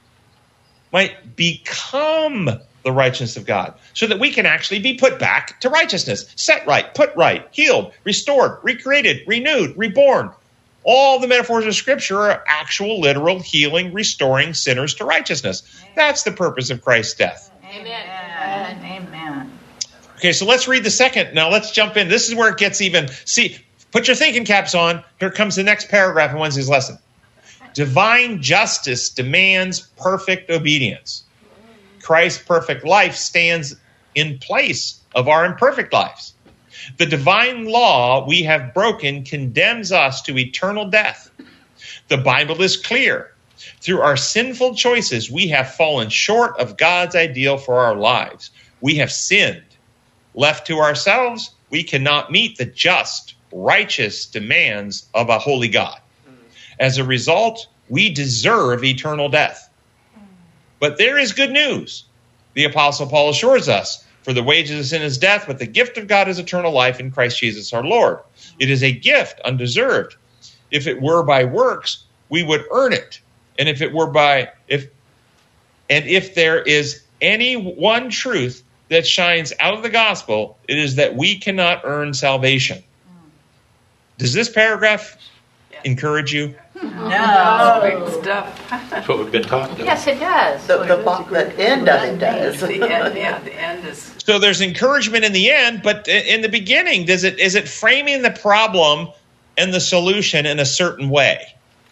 A: might become the righteousness of God, so that we can actually be put back to righteousness, set right, put right, healed, restored, recreated, renewed, reborn. All the metaphors of Scripture are actual, literal, healing, restoring sinners to righteousness. That's the purpose of Christ's death.
G: Amen. Amen. Amen.
A: Okay, so let's read the second. Now let's jump in. This is where it gets even. See, put your thinking caps on. Here comes the next paragraph in Wednesday's lesson. Divine justice demands perfect obedience. Christ's perfect life stands in place of our imperfect lives. The divine law we have broken condemns us to eternal death. The Bible is clear. Through our sinful choices, we have fallen short of God's ideal for our lives. We have sinned. Left to ourselves, we cannot meet the just, righteous demands of a holy God. As a result, we deserve eternal death. But there is good news. The Apostle Paul assures us, for the wages of sin is death, but the gift of God is eternal life in Christ Jesus our Lord. It is a gift, undeserved. If it were by works, we would earn it. And if it were by, if, and if there is any one truth that shines out of the gospel, it is that we cannot earn salvation. Does this paragraph encourage you?
G: No.
D: Big stuff.
E: That's what we've been talking about.
C: Yes, it does.
F: The, the, bo- the end of it does.
D: The end, yeah, the end is.
A: So there's encouragement in the end, but in the beginning, does it is it framing the problem and the solution in a certain way?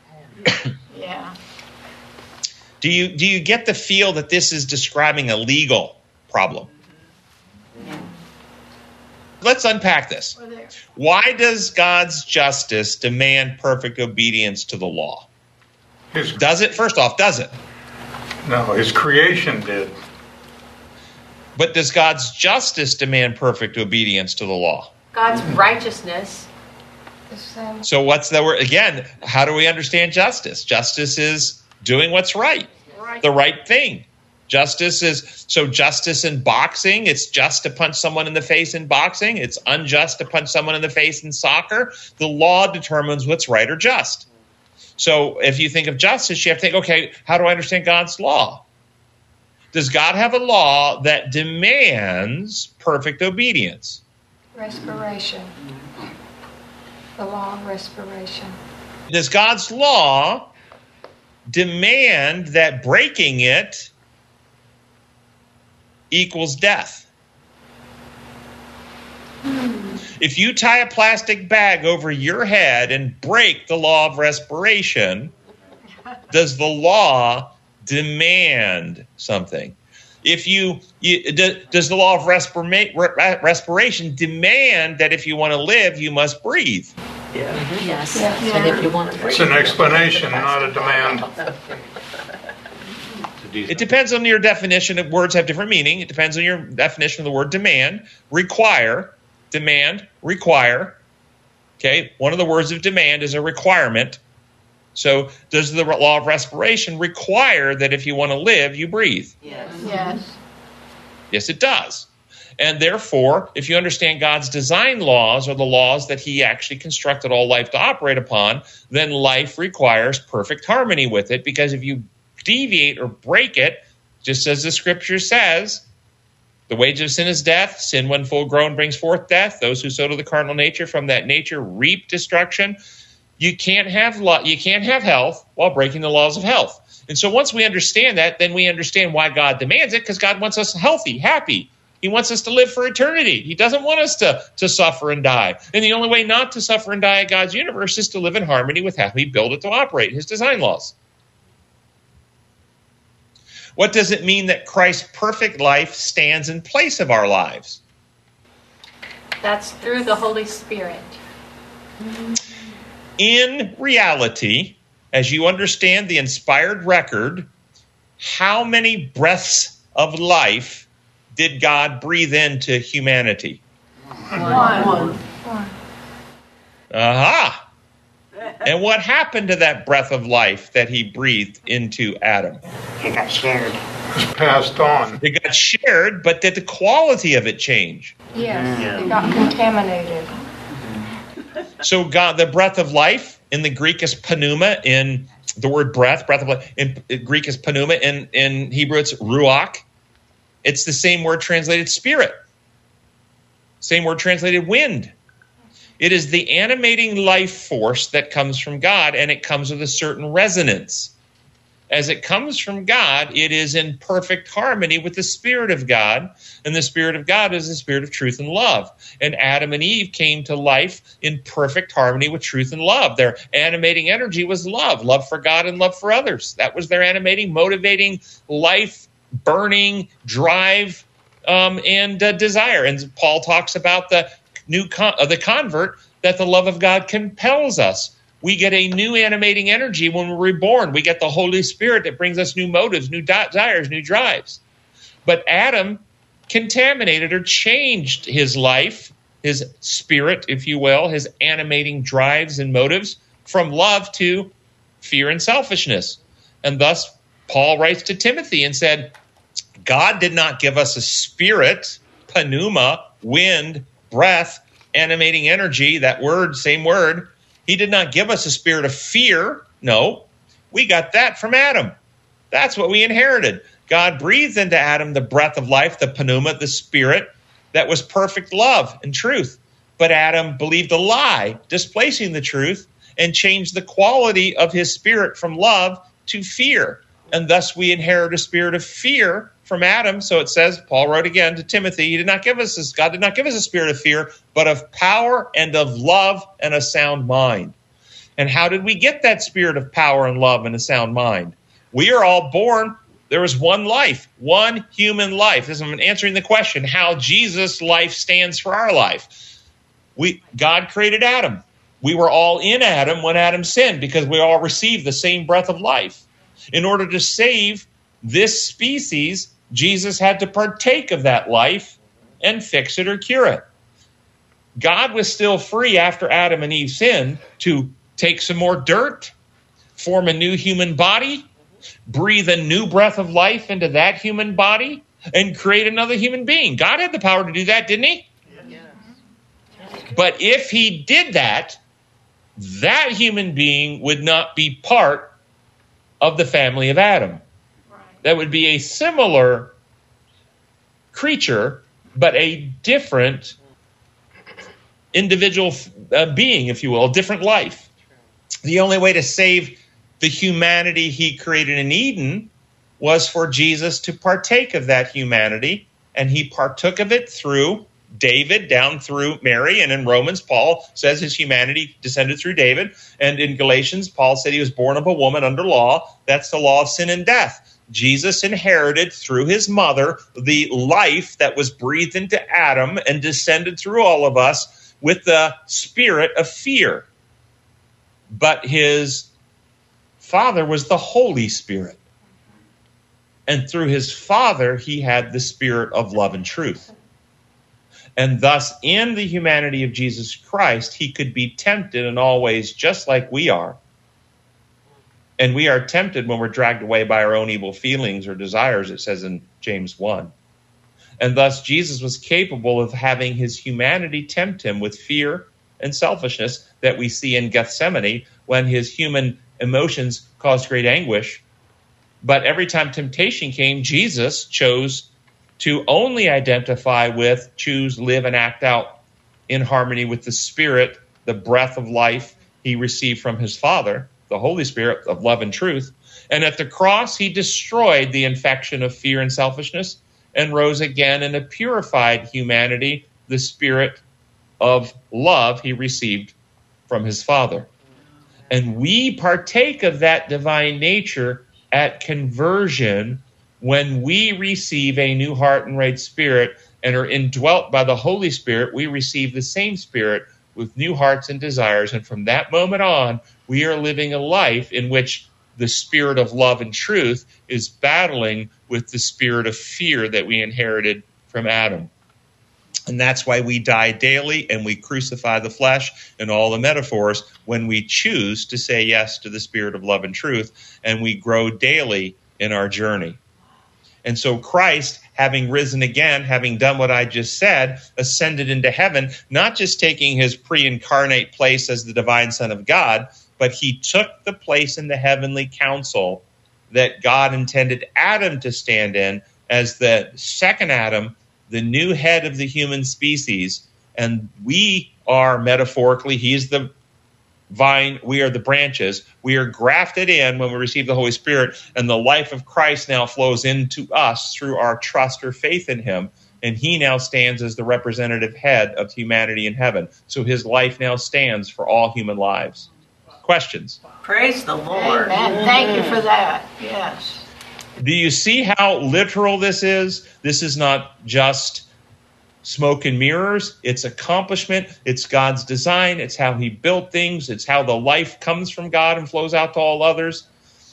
G: Yeah.
A: Do you do you get the feel that this is describing a legal problem? Let's unpack this. Why does God's justice demand perfect obedience to the law?
E: His,
A: Does it? First off, does it?
E: no, his creation did.
A: But does God's justice demand perfect obedience to the law?
C: God's righteousness.
A: So what's the word? Again, how do we understand justice? Justice is doing what's right, the right thing. Justice is, so justice in boxing, it's just to punch someone in the face in boxing. It's unjust to punch someone in the face in soccer. The law determines what's right or just. So if you think of justice, you have to think, okay, how do I understand God's law? Does God have a law that demands perfect obedience?
B: Respiration. The law of respiration.
A: Does God's law demand that breaking it equals death? Hmm. If you tie a plastic bag over your head and break the law of respiration, does the law demand something? If you, you does the law of respira- respiration demand that if you want to live, you must breathe?
D: Yeah.
C: Mm-hmm. Yes.
G: Yeah.
C: And if you want to
E: It's an explanation, not a demand.
A: It depends on your definition of words have different meaning. It depends on your definition of the word demand, require, demand, require. Okay, one of the words of demand is a requirement. So does the law of respiration require that if you want to live, you breathe?
F: Yes.
B: Yes.
A: Yes, it does. And therefore, if you understand God's design laws or the laws that he actually constructed all life to operate upon, then life requires perfect harmony with it, because if you deviate or break it, just as the scripture says, the wages of sin is death. Sin, when full grown, brings forth death. Those who sow to the carnal nature from that nature reap destruction. You can't have lo- you can't have health while breaking the laws of health. And so once we understand that, then we understand why God demands it, because God wants us healthy, happy. He wants us to live for eternity. He doesn't want us to, to suffer and die. And the only way not to suffer and die in God's universe is to live in harmony with how he built it to operate, his design laws. What does it mean that Christ's perfect life stands in place of our lives?
C: That's through the Holy Spirit.
A: In reality, as you understand the inspired record, how many breaths of life did God breathe into humanity?
D: One.
A: Aha! And what happened to that breath of life that he breathed into Adam?
H: It got shared.
E: It's passed on.
A: It got shared, but did the quality of it change?
C: Yes, it got contaminated.
A: So God, the breath of life in the Greek is pneuma. In the word breath, breath of life in Greek is pneuma. In in Hebrew, it's ruach. It's the same word translated spirit. Same word translated wind. It is the animating life force that comes from God, and it comes with a certain resonance. As it comes from God, it is in perfect harmony with the Spirit of God, and the Spirit of God is the Spirit of truth and love. And Adam and Eve came to life in perfect harmony with truth and love. Their animating energy was love, love for God and love for others. That was their animating, motivating, life-burning drive um, and uh, desire. And Paul talks about the new con- uh, the convert, that the love of God compels us. We get a new animating energy when we're reborn. We get the Holy Spirit that brings us new motives, new desires, new drives. But Adam contaminated or changed his life, his spirit, if you will, his animating drives and motives from love to fear and selfishness. And thus, Paul writes to Timothy and said, God did not give us a spirit, pneuma, wind, breath, animating energy, that word, same word. He did not give us a spirit of fear. No, we got that from Adam. That's what we inherited. God breathed into Adam the breath of life, the pneuma, the spirit, that was perfect love and truth. But Adam believed a lie, displacing the truth, and changed the quality of his spirit from love to fear. And thus we inherit a spirit of fear from Adam. So it says, Paul wrote again to Timothy, he did not give us this, God did not give us a spirit of fear, but of power and of love and a sound mind. And how did we get that spirit of power and love and a sound mind? We are all born, there is one life, one human life. This is I'm answering the question, how Jesus' life stands for our life. We God created Adam. We were all in Adam when Adam sinned, because we all received the same breath of life. In order to save this species, Jesus had to partake of that life and fix it or cure it. God was still free after Adam and Eve sinned to take some more dirt, form a new human body, breathe a new breath of life into that human body, and create another human being. God had the power to do that, didn't he? Yes. But if he did that, that human being would not be part of the family of Adam. That would be a similar creature, but a different individual uh, being, if you will, a different life. The only way to save the humanity he created in Eden was for Jesus to partake of that humanity, and he partook of it through David down through Mary, and in Romans, Paul says his humanity descended through David, and in Galatians, Paul said he was born of a woman under law. That's the law of sin and death. Jesus inherited through his mother the life that was breathed into Adam and descended through all of us with the spirit of fear. But his father was the Holy Spirit. And through his father, he had the spirit of love and truth. And thus, in the humanity of Jesus Christ, he could be tempted in all ways just like we are. And we are tempted when we're dragged away by our own evil feelings or desires, it says in James one. And thus Jesus was capable of having his humanity tempt him with fear and selfishness that we see in Gethsemane when his human emotions caused great anguish. But every time temptation came, Jesus chose to only identify with, choose, live, and act out in harmony with the Spirit, the breath of life he received from his Father, the Holy Spirit of love and truth. And at the cross, he destroyed the infection of fear and selfishness and rose again in a purified humanity, the Spirit of love he received from his Father. And we partake of that divine nature at conversion when we receive a new heart and right spirit and are indwelt by the Holy Spirit. We receive the same Spirit with new hearts and desires. And from that moment on, we are living a life in which the spirit of love and truth is battling with the spirit of fear that we inherited from Adam. And that's why we die daily and we crucify the flesh and all the metaphors when we choose to say yes to the spirit of love and truth, and we grow daily in our journey. And so Christ, having risen again, having done what I just said, ascended into heaven, not just taking his pre-incarnate place as the divine Son of God, but he took the place in the heavenly council that God intended Adam to stand in as the second Adam, the new head of the human species. And we are metaphorically, he's the vine, we are the branches. We are grafted in when we receive the Holy Spirit, and the life of Christ now flows into us through our trust or faith in him. And he now stands as the representative head of humanity in heaven. So his life now stands for all human lives. Questions?
G: Praise the Lord.
D: Amen. Thank you for that. Yes.
A: Do you see how literal this is? This is not just smoke and mirrors. It's accomplishment. It's God's design. It's how he built things. It's how the life comes from God and flows out to all others.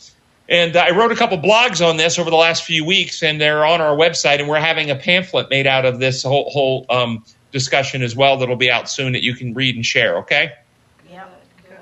A: And I wrote a couple blogs on this over the last few weeks, and they're on our website, and we're having a pamphlet made out of this whole, whole um, discussion as well that'll be out soon that you can read and share, okay?
G: Yep, good.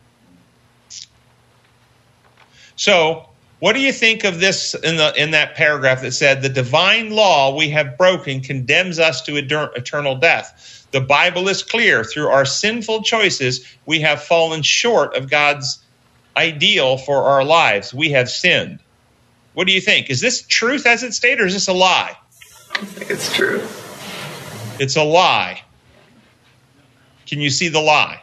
A: So, what do you think of this in the in that paragraph that said, the divine law we have broken condemns us to eternal death? The Bible is clear. Through our sinful choices, we have fallen short of God's ideal for our lives. We have sinned. What do you think? Is this truth as it's stated, or is this a lie?
F: I think it's true.
A: It's a lie. Can you see the lie?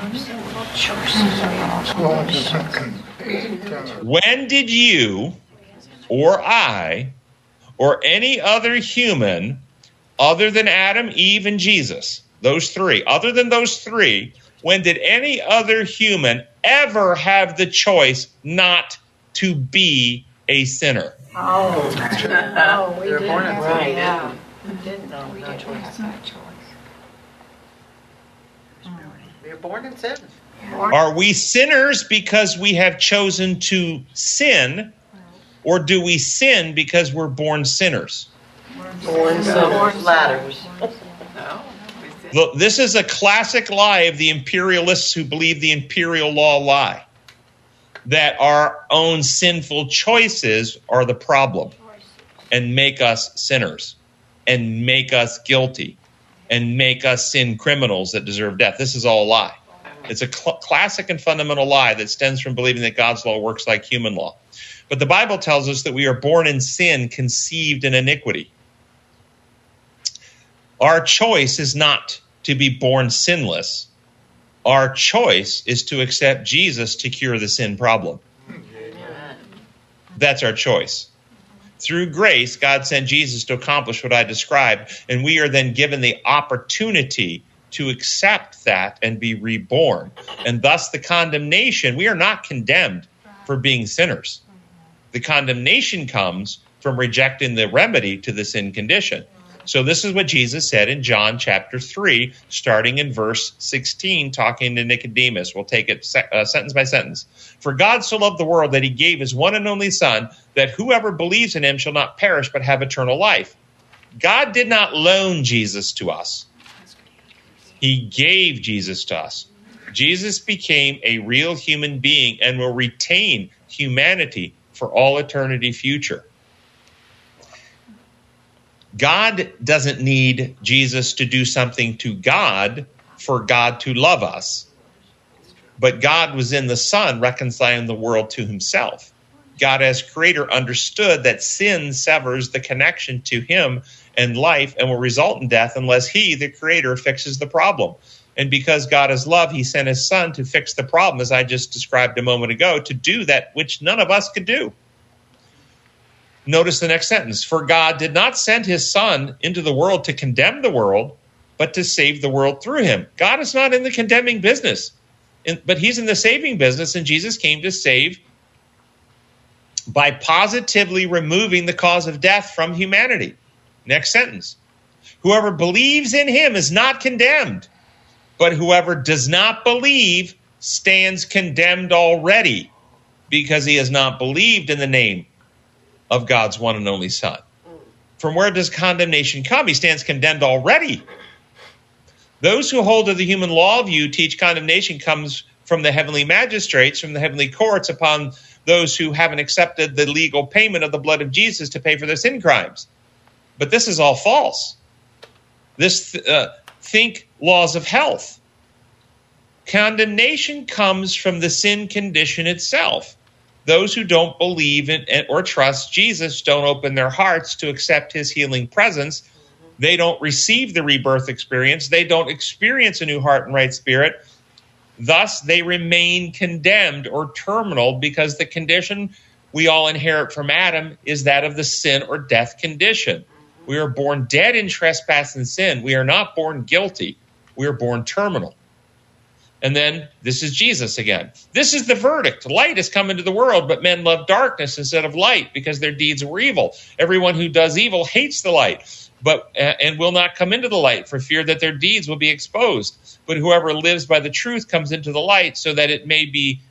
A: When did you or I or any other human other than Adam, Eve, and Jesus, those three, other than those three, when did any other human ever have the choice not to be a sinner?
D: Oh, no, we
F: They were
D: didn't
F: born
D: have
F: in sin,
D: that. Yeah.
F: didn't
D: We didn't.
F: No,
D: we
F: no
D: didn't
F: choice.
D: have that choice.
F: We were born in sin.
A: Are we sinners because we have chosen to sin, or do we sin because we're born sinners?
F: Born sinners. Ladders.
A: Look, this is a classic lie of the imperialists who believe the imperial law lie, that our own sinful choices are the problem and make us sinners and make us guilty and make us sin criminals that deserve death. This is all a lie. It's a cl- classic and fundamental lie that stems from believing that God's law works like human law. But the Bible tells us that we are born in sin, conceived in iniquity. Our choice is not to be born sinless. Our choice is to accept Jesus to cure the sin problem. That's our choice. Through grace, God sent Jesus to accomplish what I described, and we are then given the opportunity to accept that and be reborn. And thus the condemnation, we are not condemned for being sinners. The condemnation comes from rejecting the remedy to the sin condition. So this is what Jesus said in John chapter three, starting in verse sixteen, talking to Nicodemus. We'll take it se- uh, sentence by sentence. For God so loved the world that he gave his one and only Son, that whoever believes in him shall not perish but have eternal life. God did not loan Jesus to us. He gave Jesus to us. Jesus became a real human being and will retain humanity for all eternity future. God doesn't need Jesus to do something to God for God to love us. But God was in the Son reconciling the world to himself. God as creator understood that sin severs the connection to him and life and will result in death unless he, the creator, fixes the problem. And because God is love, he sent his Son to fix the problem, as I just described a moment ago, to do that which none of us could do. Notice the next sentence. For God did not send his Son into the world to condemn the world, but to save the world through him. God is not in the condemning business, but he's in the saving business, and Jesus came to save by positively removing the cause of death from humanity. Next sentence. Whoever believes in him is not condemned, but whoever does not believe stands condemned already, because he has not believed in the name of God's one and only Son. From where does condemnation come? He stands condemned already. Those who hold to the human law view teach condemnation comes from the heavenly magistrates, from the heavenly courts, upon those who haven't accepted the legal payment of the blood of Jesus to pay for their sin crimes. But this is all false. This uh, think laws of health. Condemnation comes from the sin condition itself. Those who don't believe in or trust Jesus don't open their hearts to accept his healing presence. They don't receive the rebirth experience. They don't experience a new heart and right spirit. Thus, they remain condemned or terminal, because the condition we all inherit from Adam is that of the sin or death condition. We are born dead in trespass and sin. We are not born guilty. We are born terminal. And then this is Jesus again. This is the verdict. Light has come into the world, but men love darkness instead of light because their deeds were evil. Everyone who does evil hates the light, but uh, and will not come into the light for fear that their deeds will be exposed. But whoever lives by the truth comes into the light, so that it may be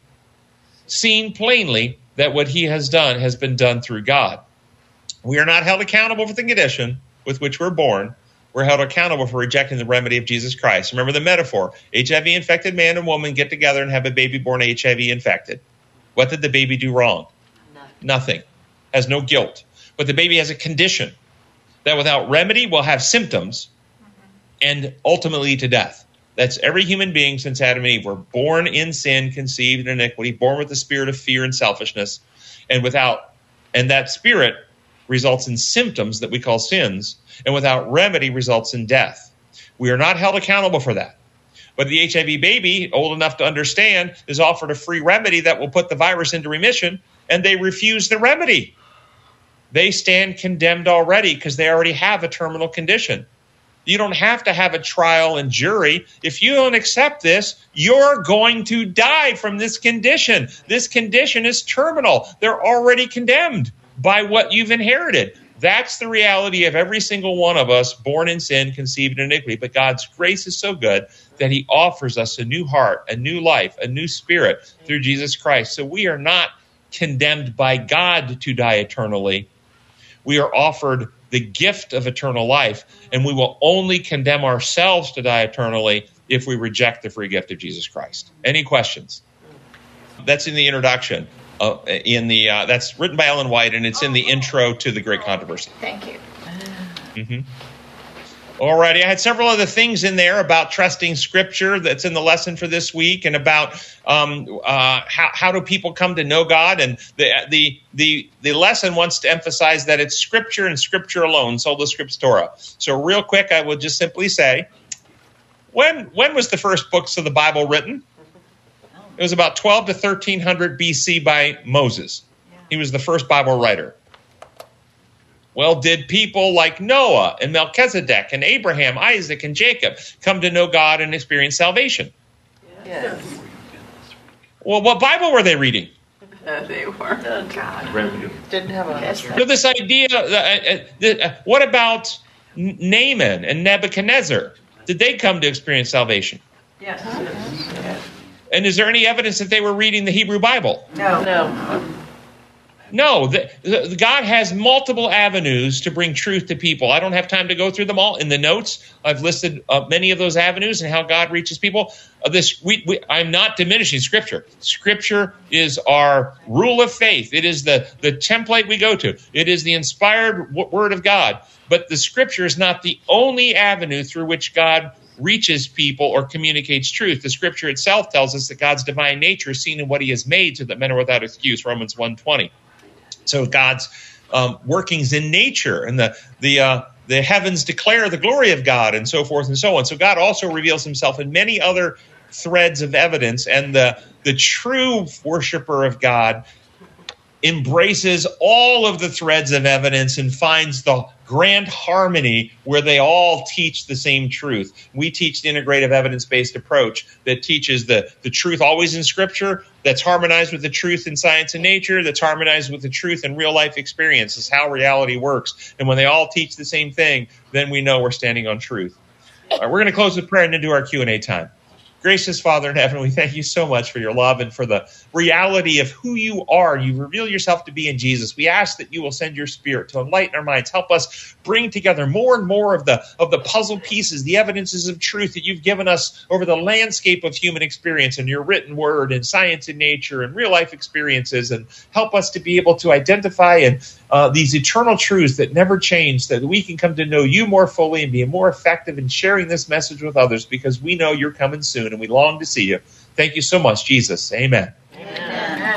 A: seen plainly that what he has done has been done through God. We are not held accountable for the condition with which we're born. We're held accountable for rejecting the remedy of Jesus Christ. Remember the metaphor. H I V-infected man and woman get together and have a baby born H I V-infected. What did the baby do wrong? Nothing. Nothing. Has no guilt. But the baby has a condition that without remedy will have symptoms and ultimately to death. That's every human being since Adam and Eve were born in sin, conceived in iniquity, born with the spirit of fear and selfishness, and without, and that spirit results in symptoms that we call sins, and without remedy results in death. We are not held accountable for that. But the H I V baby, old enough to understand, is offered a free remedy that will put the virus into remission, and they refuse the remedy. They stand condemned already because they already have a terminal condition. You don't have to have a trial and jury. If you don't accept this, you're going to die from this condition. This condition is terminal. They're already condemned by what you've inherited. That's the reality of every single one of us born in sin, conceived in iniquity. But God's grace is so good that he offers us a new heart, a new life, a new spirit through Jesus Christ. So we are not condemned by God to die eternally. We are offered the gift of eternal life, and we will only condemn ourselves to die eternally if we reject the free gift of Jesus Christ. Any questions? That's in the introduction. Uh, in the uh, that's written by Ellen White, and it's in the intro to The Great Controversy.
D: Thank you.
A: Mm-hmm. All righty. I had several other things in there about trusting Scripture that's in the lesson for this week, and about um, uh, how how do people come to know God. And the the the the lesson wants to emphasize that it's Scripture and Scripture alone, sola scriptura. So real quick, I will just simply say, when when was the first books of the Bible written? It was about twelve to thirteen hundred B C by Moses. He was the first Bible writer. Well, did people like Noah and Melchizedek and Abraham, Isaac and Jacob come to know God and experience salvation?
F: Yes.
A: Well, what Bible were they reading?
F: Uh, they were. Oh, God. Didn't have a...
D: Yes,
A: So this idea, uh, uh, uh, what about Naaman and Nebuchadnezzar? Did they come to experience salvation?
G: Yes.
F: Yes.
A: And is there any evidence that they were reading the Hebrew Bible?
G: No.
F: No.
A: No, the, the, God has multiple avenues to bring truth to people. I don't have time to go through them all. In the notes, I've listed uh, many of those avenues and how God reaches people. Uh, this we, we, I'm not diminishing Scripture. Scripture is our rule of faith. It is the, the template we go to. It is the inspired w- Word of God. But the Scripture is not the only avenue through which God reaches people or communicates truth. The Scripture itself tells us that God's divine nature is seen in what he has made so that men are without excuse, Romans one twenty. So God's um, workings in nature, and the the uh, the heavens declare the glory of God, and so forth and so on. So God also reveals himself in many other threads of evidence, and the the true worshiper of God embraces all of the threads of evidence and finds the grand harmony where they all teach the same truth. We teach the integrative evidence-based approach that teaches the, the truth always in Scripture, that's harmonized with the truth in science and nature, that's harmonized with the truth in real-life experience. This is how reality works. And when they all teach the same thing, then we know we're standing on truth. All right, we're going to close with prayer and then do our Q and A time. Gracious Father in heaven, we thank you so much for your love and for the reality of who you are. You reveal yourself to be in Jesus. We ask that you will send your Spirit to enlighten our minds, help us bring together more and more of the of the puzzle pieces, the evidences of truth that you've given us over the landscape of human experience and your written word and science and nature and real life experiences, and help us to be able to identify and uh, these eternal truths that never change, so that we can come to know you more fully and be more effective in sharing this message with others, because we know you're coming soon and we long to see you. Thank you so much, Jesus. Amen.
G: Amen.